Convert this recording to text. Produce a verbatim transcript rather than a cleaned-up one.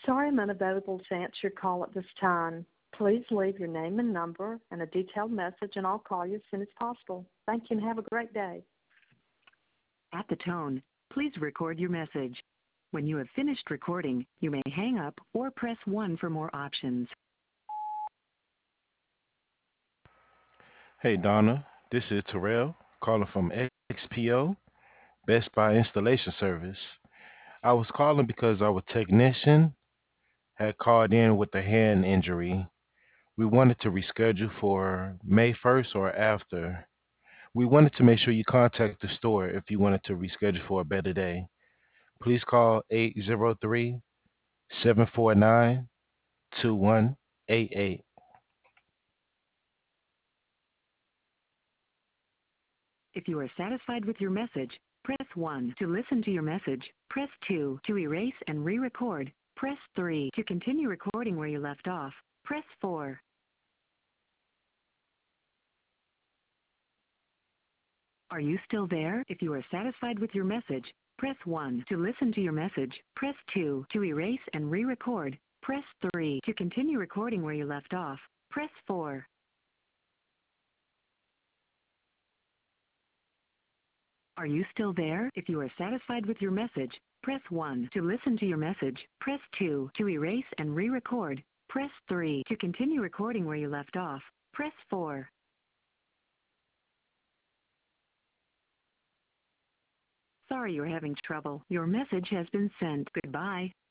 Sorry I'm unavailable to answer your call at this time. Please leave your name and number and a detailed message, and I'll call you as soon as possible. Thank you and have a great day. At the tone, please record your message. When you have finished recording, you may hang up or press one for more options. Hey Donna, this is Terrell calling from X P O, Best Buy Installation Service. I was calling because our technician had called in with a hand injury. We wanted to reschedule for May first or after. We wanted to make sure you contact the store if you wanted to reschedule for a better day. Please call eight zero three, seven four nine, two one eight eight. If you are satisfied with your message, press one to listen to your message. Press two to erase and re-record. Press three to continue recording where you left off. Press four. Are you still there? If you are satisfied with your message, press one to listen to your message. Press two to erase and re-record. Press three to continue recording where you left off. Press four. Are you still there? If you are satisfied with your message, press one to listen to your message. Press two to erase and re-record. Press three to continue recording where you left off. Press four. Sorry you're having trouble. Your message has been sent. Goodbye.